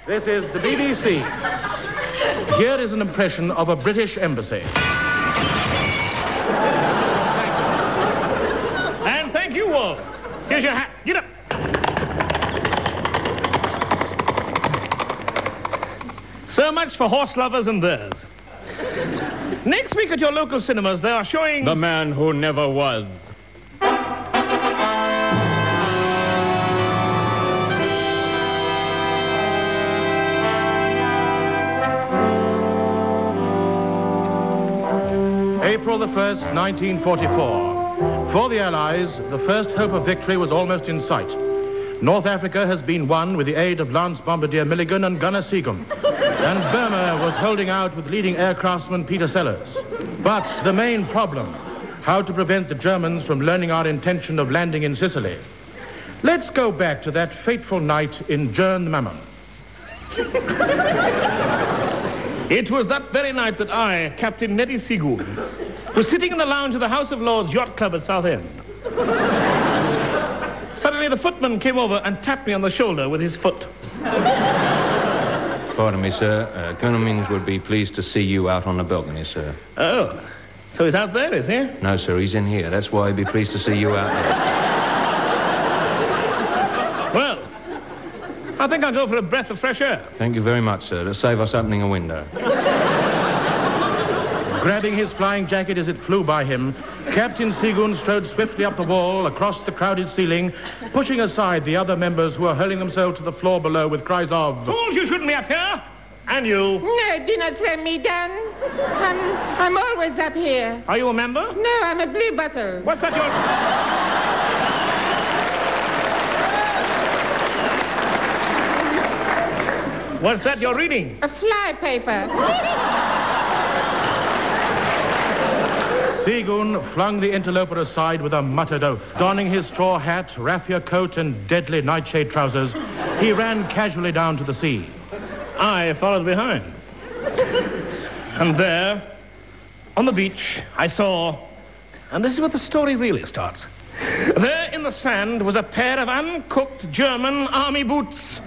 This is the BBC. Here is an impression of a British embassy. And thank you all. Here's your hat. Get up. So much for horse lovers and theirs. Next week at your local cinemas, they are showing... The Man Who Never Was. April the 1st, 1944. For the Allies, the first hope of victory was almost in sight. North Africa has been won with the aid of Lance Bombardier Milligan and Gunner Seagun. And Burma was holding out with leading air craftsman Peter Sellers. But the main problem, how to prevent the Germans from learning our intention of landing in Sicily. Let's go back to that fateful night in Jern Mammon. It was that very night that I, Captain Neddy Seagoon, was sitting in the lounge of the House of Lords Yacht Club at Southend. Suddenly the footman came over and tapped me on the shoulder with his foot. Pardon me, sir. Colonel Mings would be pleased to see you out on the balcony, sir. Oh, so he's out there, is he? No, sir, he's in here. That's why he'd be pleased to see you out there. Well, I think I'll go for a breath of fresh air. Thank you very much, sir. To save us opening a window. Grabbing his flying jacket as it flew by him, Captain Seagoon strode swiftly up the wall, across the crowded ceiling, pushing aside the other members who were hurling themselves to the floor below with cries of... Fools, you shouldn't be up here! And you? No, do not throw me down. I'm always up here. Are you a member? No, I'm a blue bottle. What's that your... What's that you're reading? A fly paper. Seagoon flung the interloper aside with a muttered oath. Donning his straw hat, raffia coat, and deadly nightshade trousers, he ran casually down to the sea. I followed behind. And there, on the beach, I saw... And this is where the story really starts. There in the sand was a pair of uncooked German army boots.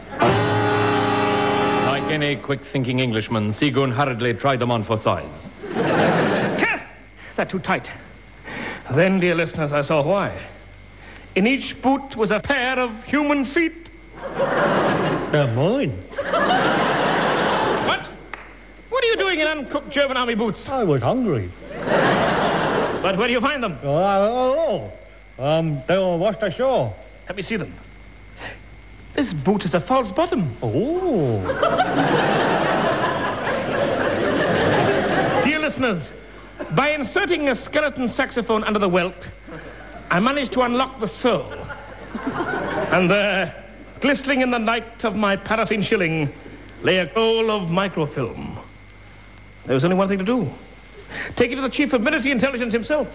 Like any quick-thinking Englishman, Seagoon hurriedly tried them on for size. Cass! They're too tight. Then, dear listeners, I saw why. In each boot was a pair of human feet. They're mine. What? What are you doing in uncooked German army boots? I was hungry. But where do you find them? They were washed ashore. Let me see them. This boot is a false bottom. Oh. Dear listeners, by inserting a skeleton saxophone under the welt, I managed to unlock the sole. And there, glistening in the night of my paraffin shilling, lay a roll of microfilm. There was only one thing to do. Take it to the Chief of Military Intelligence himself.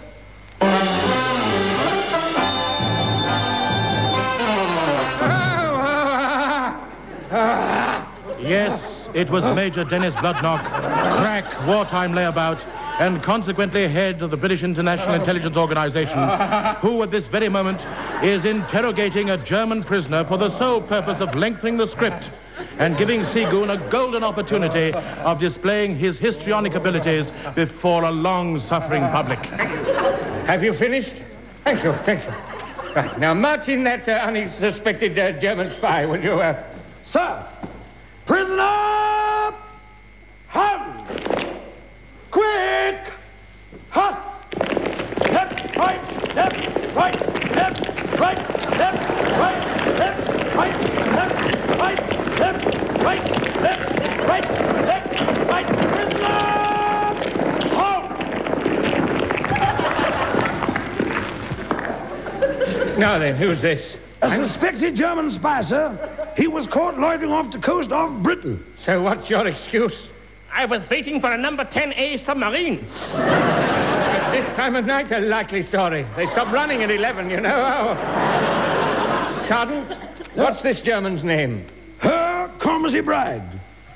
Yes, it was Major Dennis Bloodnock, crack wartime layabout, and consequently head of the British International Intelligence Organization, who at this very moment is interrogating a German prisoner for the sole purpose of lengthening the script and giving Seagoon a golden opportunity of displaying his histrionic abilities before a long-suffering public. Have you finished? Thank you, thank you. Right, now march in that unsuspected German spy, will you? Sir! Prisoner! Hand! Quick! Hot! Left, right, left, right, left, right, left, right, left, right, left, right, left, right, left, right, left, right. Prisoner! Halt! Now then, who's this? A suspected German spy, sir. He was caught loitering off the coast of Britain. So what's your excuse? I was waiting for a number 10A submarine. At this time of night, a likely story. They stop running at 11, you know. Oh. Sergeant, what's this German's name? Herr Cormsey Bride.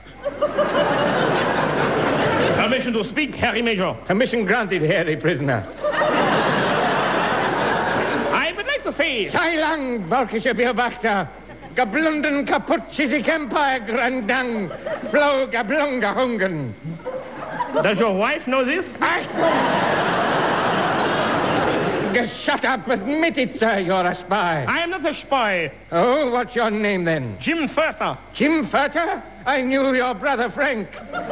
Permission to speak, Harry Major. Permission granted, Harry prisoner. I would like to say... Sei lang, Völkische Beobachter. gablunden kaput chisikempa grandang, flow gablunga hungen. Does your wife know this? Shut up, admit it, sir, you're a spy. I am not a spy. Oh, what's your name then? Jim Furter. Jim Furter? I knew your brother Frank.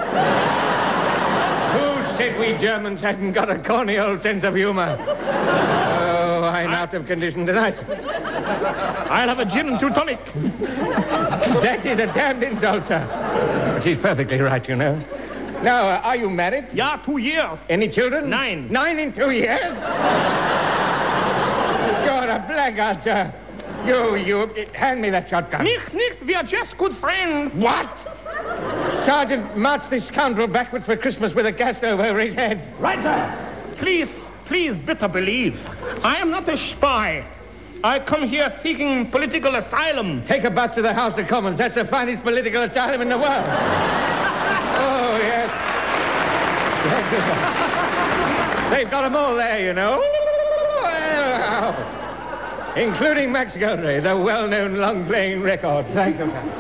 Who said we Germans hadn't got a corny old sense of humor? Oh, I'm out of condition tonight. I'll have a gin and 2 tonic. That is a damned insult, sir. But he's perfectly right, you know. Now, are you married? Yeah, 2 years. Any children? 9. 9 in 2 years? You're a blackguard, sir. You, hand me that shotgun. Nicht, we are just good friends. What? Sergeant, march this scoundrel backward for Christmas with a gas stove over his head. Right, sir. Please, better believe. I am not a spy. I come here seeking political asylum. Take a bus to the House of Commons. That's the finest political asylum in the world. Oh, yes. They've got them all there, you know. Well, including Max Goldray, the well-known long-playing record. Thank you, Captain.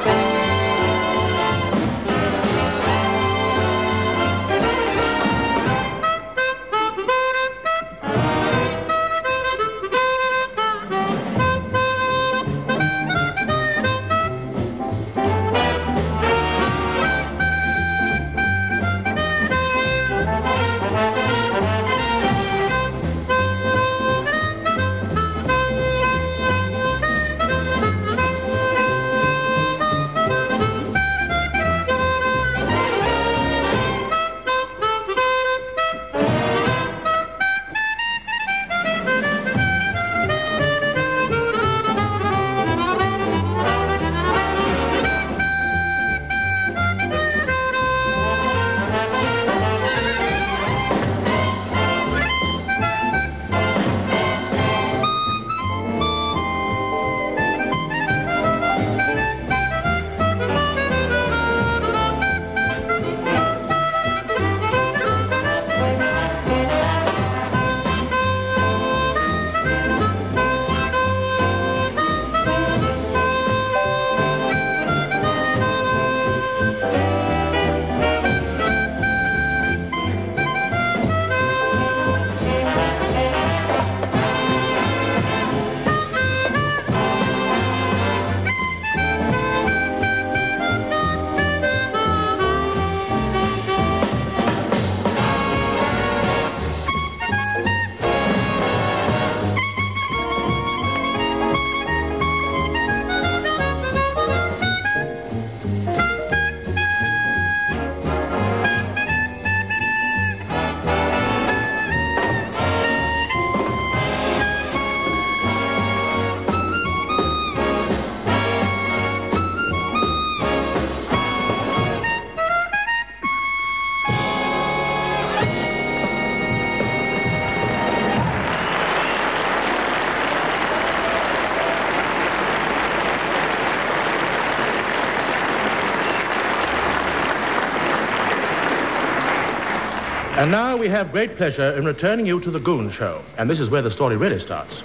And now we have great pleasure in returning you to the Goon Show. And this is where the story really starts.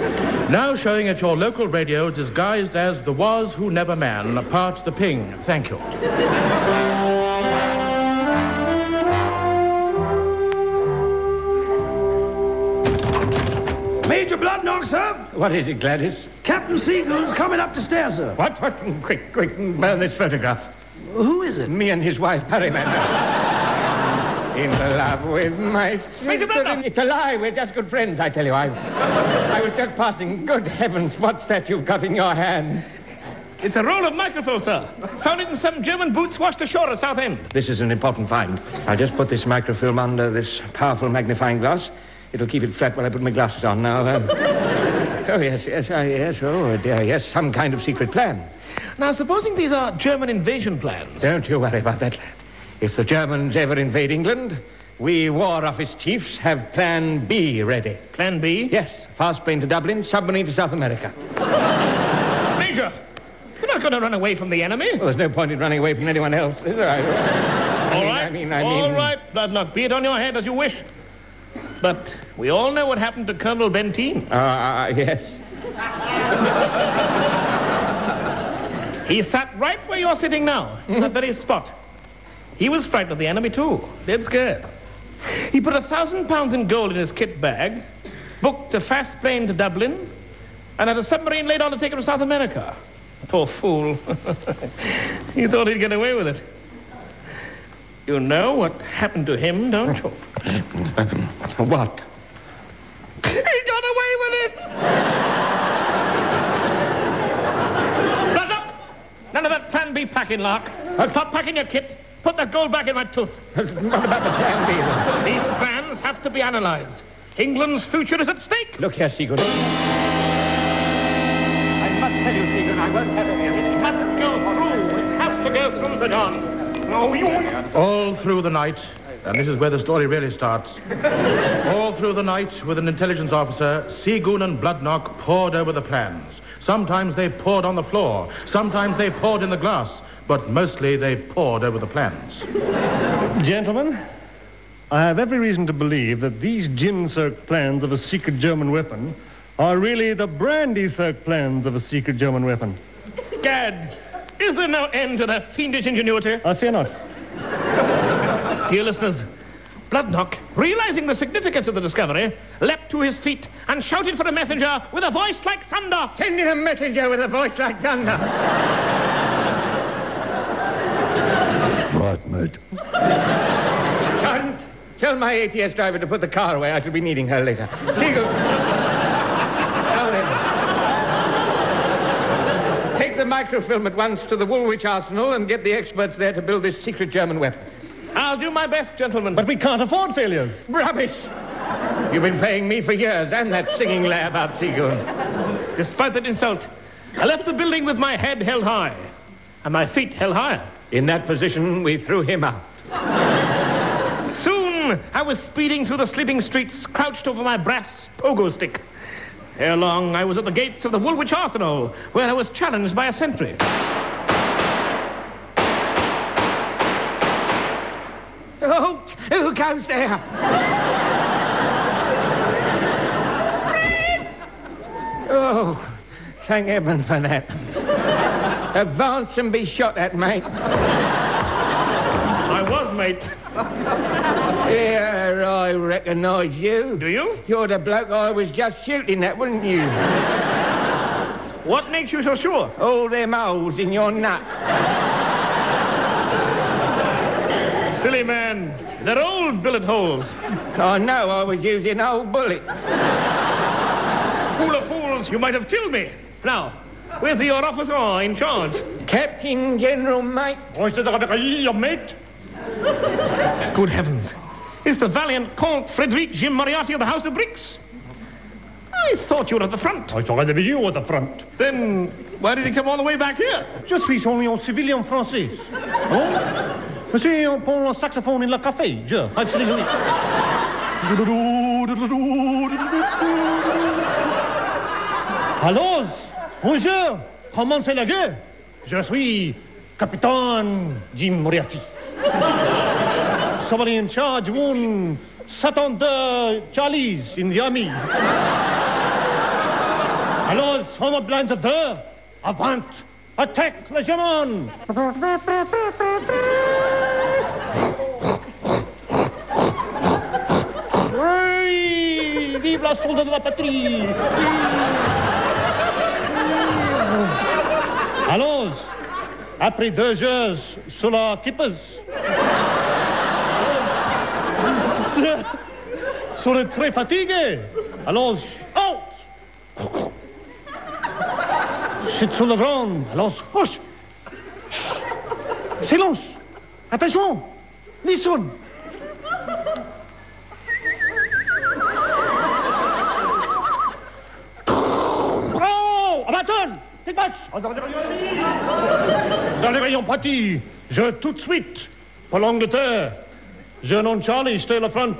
Now showing at your local radio disguised as the Was Who Never Man, part the Ping. Thank you. Major Bloodnok, sir. What is it, Gladys? Captain Seagoon's coming up the stairs, sir. What? Quick, burn this photograph. Who is it? Me and his wife, Parryman. In love with my sister. It's a lie. We're just good friends, I tell you. I was just passing. Good heavens, what's that you've got in your hand? It's a roll of microfilm, sir. Found it in some German boots washed ashore at Southend. This is an important find. I'll just put this microfilm under this powerful magnifying glass. It'll keep it flat while I put my glasses on now. Oh, yes, oh, dear, yes, some kind of secret plan. Now, supposing these are German invasion plans. Don't you worry about that, lad. If the Germans ever invade England, we War Office chiefs have Plan B ready. Plan B? Yes, fast plane to Dublin, submarine to South America. Major, you're not going to run away from the enemy. Well, there's no point in running away from anyone else, is there? I mean... All right, Bloodnok, be it on your head as you wish. But we all know what happened to Colonel Benteen. Yes. He sat right where you're sitting now, in that very spot. He was frightened of the enemy, too. Dead scared. He put £1,000 in gold in his kit bag, booked a fast plane to Dublin, and had a submarine laid on to take him to South America. Poor fool. He thought he'd get away with it. You know what happened to him, don't you? What? He got away with it! But look! None of that Plan B packing, Lark. Stop packing your kit. Put that gold back in my tooth. What about the Plan B, then? These plans have to be analyzed. England's future is at stake. Look here, Seagoon. I must tell you, Seagoon, I won't have it here. It must go through. It has to go through, Sir John. Oh, you... All through the night, and this is where the story really starts. All through the night, with an intelligence officer, Seagoon and Bloodnock pored over the plans. Sometimes they pored on the floor. Sometimes they pored in the glass. But mostly they pored over the plans. Gentlemen, I have every reason to believe that these gin-circ plans of a secret German weapon are really the brandy-circ plans of a secret German weapon. Gad, is there no end to their fiendish ingenuity? I fear not. Dear listeners, Bloodnock, realizing the significance of the discovery, leapt to his feet and shouted for a messenger with a voice like thunder. Send in a messenger with a voice like thunder. Right, mate. Sergeant, tell my ATS driver to put the car away. I shall be needing her later. Seagoon. Now then. Take the microfilm at once to the Woolwich Arsenal and get the experts there to build this secret German weapon. I'll do my best, gentlemen. But we can't afford failures. Rubbish! You've been paying me for years and that singing lay about Seagoon. Despite that insult, I left the building with my head held high and my feet held higher. In that position, we threw him out. Soon, I was speeding through the sleeping streets, crouched over my brass pogo stick. Ere long, I was at the gates of the Woolwich Arsenal, where I was challenged by a sentry. Oh, who goes there? Oh, thank heaven for that. Advance and be shot at, mate. I was, mate. Yeah, I recognise you. Do you? You're the bloke I was just shooting at, weren't you? What makes you so sure? All them holes in your nut. Silly man. They're old billet holes. I know I was using old bullet. Fool of fools, you might have killed me. Now, where's your officer in charge? Captain General, mate. Mate? Good heavens. Is the valiant Comte Frederic Jim Moriarty of the House of Bricks? I thought you were at the front. I thought I'd be you at the front. Then why did he come all the way back here? Je suis only un civilian français. Oh? Monsieur, on prend un saxophone in le café. Je, absolutely. Alors, bonjour. Comment c'est la gueule? Je suis Capitaine Jim Moriarty. Somebody in charge won 72 Charlies in the army. Alors, on a blind de deux. Avant, attaque le German. Oui, vive la soldat de la patrie. Alors, après 2 heures sur la kippers, je suis très fatigué. Alors, out! Je suis sur le ground. Alors, hush! Silence! Attention! Listen! Oh! Abaton! Dispatch! Dans les rayons partis, je tout de suite pour l'Angleterre. Je non Charlie, stay la front.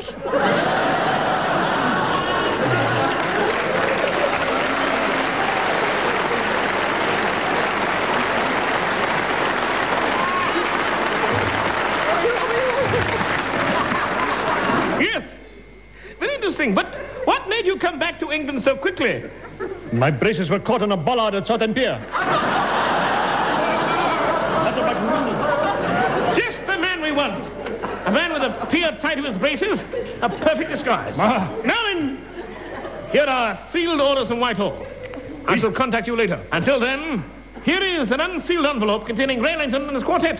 Yes. Very interesting. But what made you come back to England so quickly? My braces were caught in a bollard at Southampton Pier. man with a pier tight of his braces, a perfect disguise. Ah. Now then, here are sealed orders from Whitehall. I shall contact you later. Until then, here is an unsealed envelope containing Ray Langton and his quartet.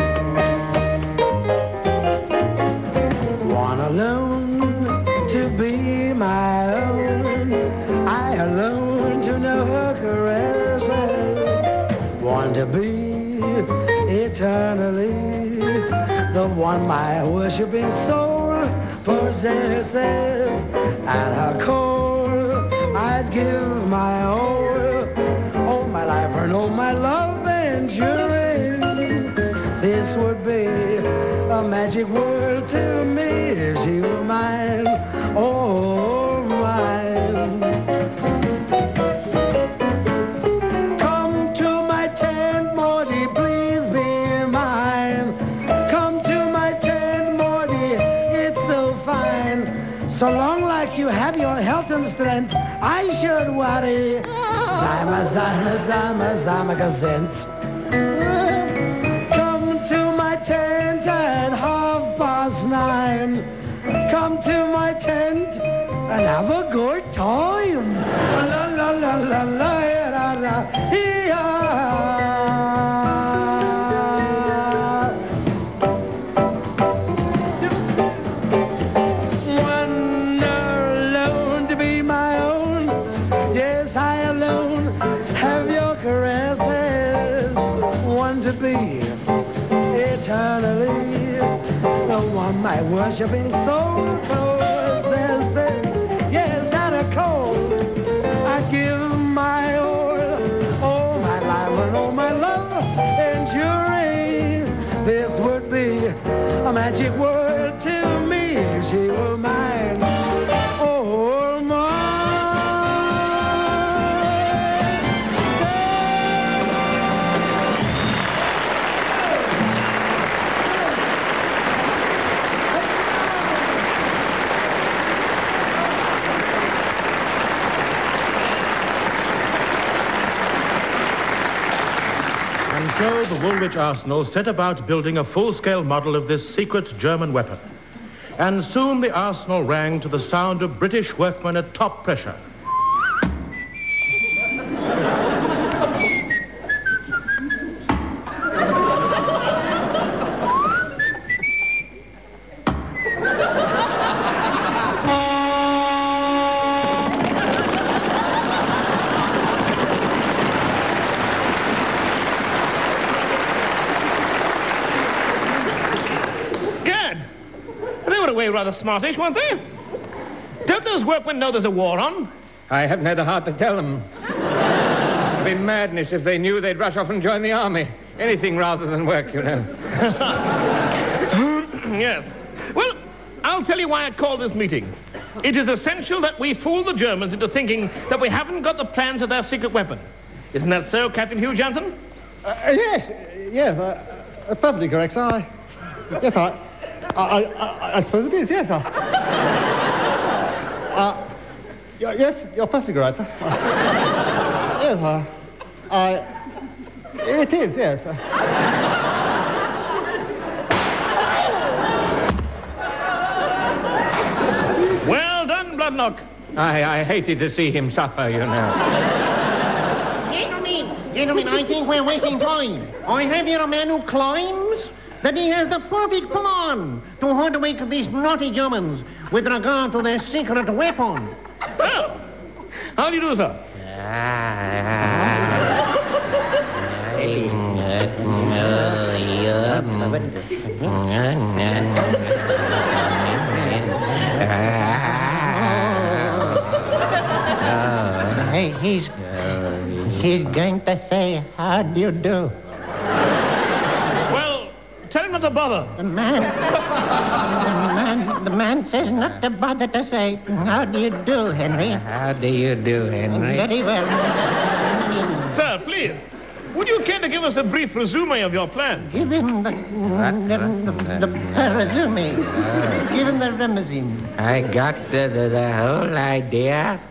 One alone to be my own, I alone to know her caresses. One to be eternally the one my worshiping soul possesses. At her core, I'd give my all my life and all my love enduring. This would be a magic world to me if she were mine, oh mine. Come to my tent, Morty, please be mine. Come to my tent, Morty, it's so fine. So long like you have your health and strength, I should worry. Zima, zima, zima, zima, gazent. Come to my tent at 9:30. Come to my tent and have a good time. La la la la la la la. One alone to be my own. Yes, I alone have your caresses. One to be eternally the one my worshiping soul possesses. Yes, at a cold, I give my all my life and all my love enduring. This would be a magic word to me if she were mine, oh mine. And so the Woolwich Arsenal set about building a full-scale model of this secret German weapon. And soon the arsenal rang to the sound of British workmen at top pressure. Rather smartish, weren't they? Don't those workmen know there's a war on? I haven't had the heart to tell them. It'd be madness if they knew they'd rush off and join the army. Anything rather than work, you know. Yes. Well, I'll tell you why I called this meeting. It is essential that we fool the Germans into thinking that we haven't got the plans of their secret weapon. Isn't that so, Captain Hugh Johnson? Yes, perfectly correct, sir. I suppose it is, yes, sir. Yes, you're perfectly right, sir. Yes, sir. It is, yes, sir. Well done, Bloodnock. I hated to see him suffer, you know. Gentlemen, I think we're wasting time. I have here a man who claims that he has the perfect plan to hoodwink these naughty Germans with regard to their secret weapon. Well, how do you do, sir? He's going to say, how do you do? Tell him not to bother. The man says not to bother to say, how do you do, Henry? How do you do, Henry? Very well. Sir, please, would you care to give us a brief resume of your plan? Give him the resume. Give him the remazine. I got the whole idea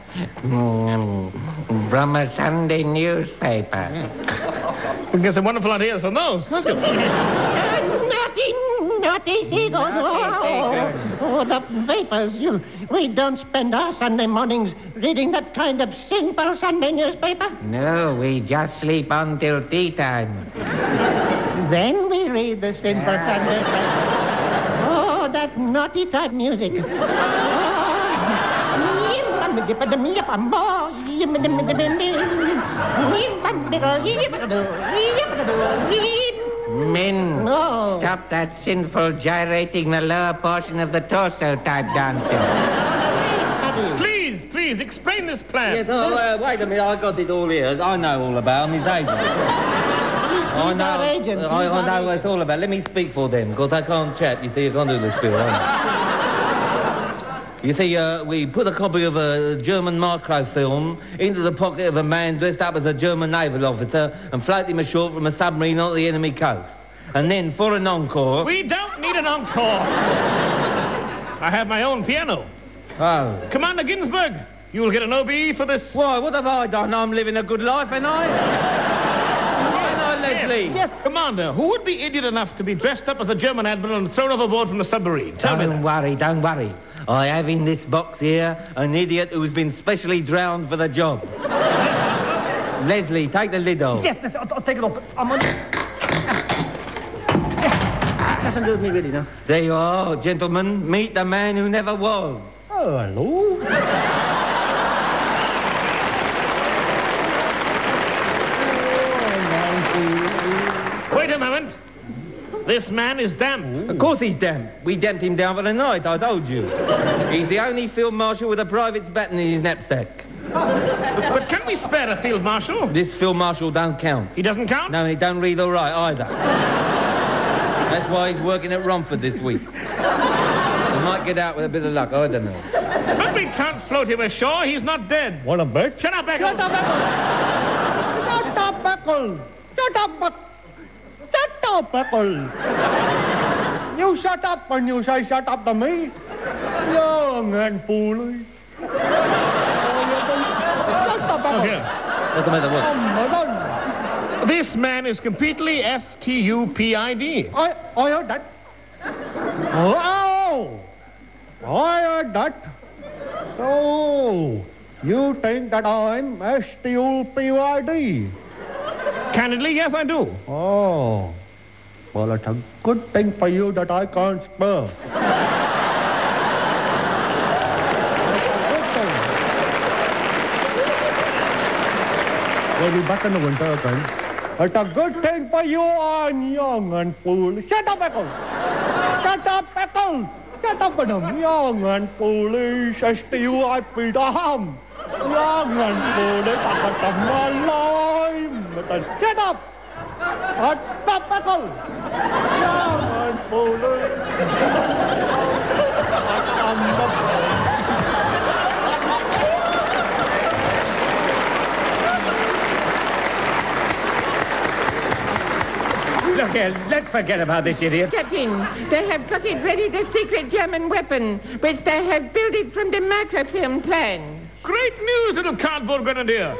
from a Sunday newspaper. We can get some wonderful ideas from those, can't you? Naughty seagulls. Oh, the vapors. We don't spend our Sunday mornings reading that kind of sinful Sunday newspaper. No, we just sleep until tea time. Then we read the sinful Sunday paper. Oh, that naughty type music. Men, stop that sinful gyrating the lower portion of the torso type dancing. Please, explain this plan. Yes, wait a minute, I got it all here. I know all about them, his agent. I know what it's all about. Let me speak for them, because I can't chat. You see, I can't do this spiel. You see, we put a copy of a German microfilm into the pocket of a man dressed up as a German naval officer and floated him ashore from a submarine onto the enemy coast. And then, for an encore... We don't need an encore. I have my own piano. Oh. Commander Ginsburg, you will get an OBE for this. Why, what have I done? I'm living a good life, ain't I? Ain't I, Leslie? Yes. Commander, who would be idiot enough to be dressed up as a German admiral and thrown overboard from a submarine? Tell me that. Don't worry. I have in this box here an idiot who's been specially drowned for the job. Leslie, take the lid off. Yes, I'll take it off. I'm on... Nothing to do with me, really, no. There you are, gentlemen. Meet the man who never was. Oh, hello. Wait a moment. This man is damned. Of course he's damned. We damped him down for the night, I told you. He's the only field marshal with a private's baton in his knapsack. But can we spare a field marshal? This field marshal don't count. He doesn't count? No, he don't read or write either. That's why he's working at Romford this week. He might get out with a bit of luck, I don't know. But we can't float him ashore. He's not dead. Wanna bet? Shut up, Eccles. Shut up, Eccles. You shut up when you say shut up to me. Young and foolish. Shut up, Eccles. Okay. What's the matter, what? This man is completely stupid. I heard that. Oh! I heard that. So, you think that I'm stupid? Candidly, yes, I do. Oh. Well, it's a good thing for you that I can't spell. We'll be back in the winter again. It's a good thing for you, I'm young and foolish. Shut up, Eccles! Shut up, Eccles! Shut up with him. Young and foolish, stupid, young and foolish, shut up! Shut up, Eccles! Young and foolish, Look here, let's forget about this idiot. Captain, they have got it ready, the secret German weapon, which they have built it from the microfilm plan. Great news, little cardboard grenadier.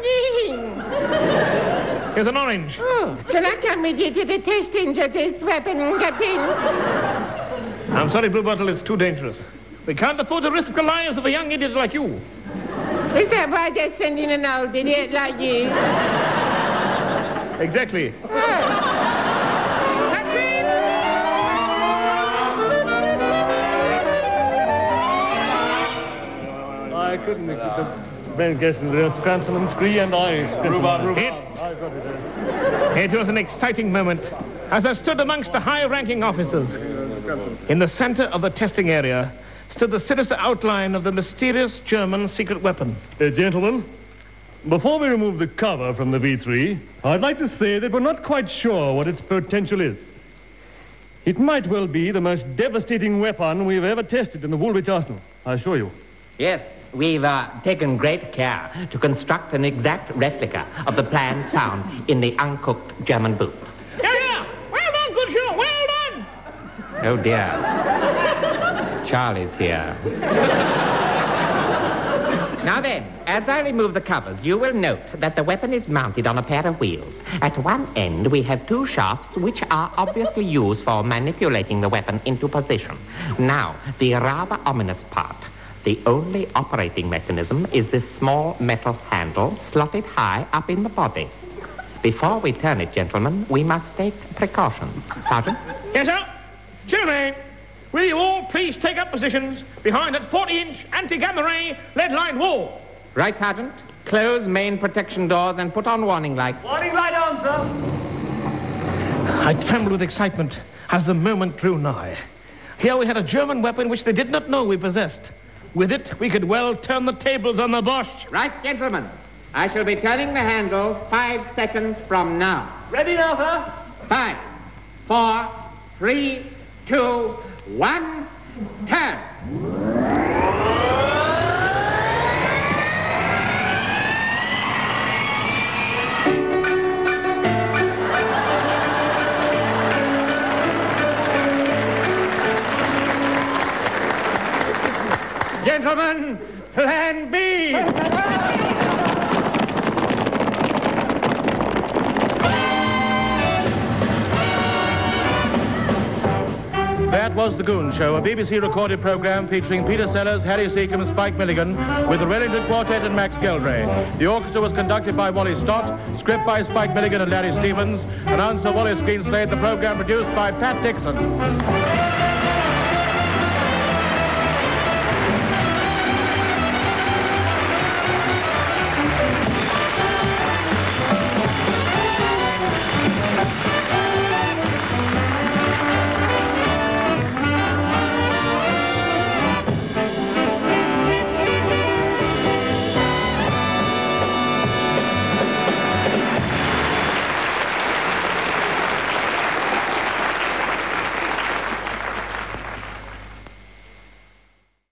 Here's an orange. Oh, can I come with you to the testing of this weapon, Captain? I'm sorry, Blue Bottle, it's too dangerous. We can't afford to risk the lives of a young idiot like you. Is that why they're sending an old idiot like you? Exactly. I couldn't make it. Ben guessing there's Cranston and Scree and I. It was an exciting moment as I stood amongst the high-ranking officers. In the center of the testing area stood the sinister outline of the mysterious German secret weapon. Gentlemen, before we remove the cover from the V3, I'd like to say that we're not quite sure what its potential is. It might well be the most devastating weapon we've ever tested in the Woolwich Arsenal, I assure you. Yes, we've taken great care to construct an exact replica of the plans found in the uncooked German boot. Yeah! Well done, good show! Well done! Oh, dear. Charlie's here. Now then, as I remove the covers, you will note that the weapon is mounted on a pair of wheels. At one end, we have two shafts which are obviously used for manipulating the weapon into position. Now, the rather ominous part. The only operating mechanism is this small metal handle slotted high up in the body. Before we turn it, gentlemen, we must take precautions. Sergeant? Yes, sir. Gentlemen, will you all please take up positions behind that 40-inch anti-gamma ray lead-lined wall? Right, Sergeant. Close main protection doors and put on warning light. Warning light on, sir. I trembled with excitement as the moment drew nigh. Here we had a German weapon which they did not know we possessed. With it, we could well turn the tables on the Boche. Right, gentlemen. I shall be turning the handle 5 seconds from now. Ready now, sir. 5, 4, 3, 2, 1, turn. Gentlemen, Plan B! That was The Goon Show, a BBC recorded program featuring Peter Sellers, Harry Seacombe, and Spike Milligan, with the Wellington Quartet and Max Geldray. The orchestra was conducted by Wally Stott, script by Spike Milligan and Larry Stevens, announcer Wally Greenslade, the program produced by Pat Dixon.